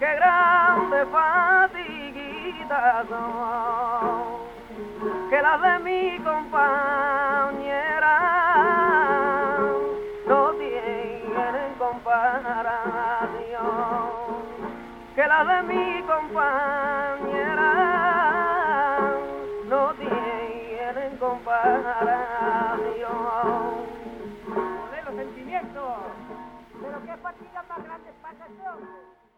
qué grande fatiguita son, que las de mi compañera no tienen comparación, que las de mi compañera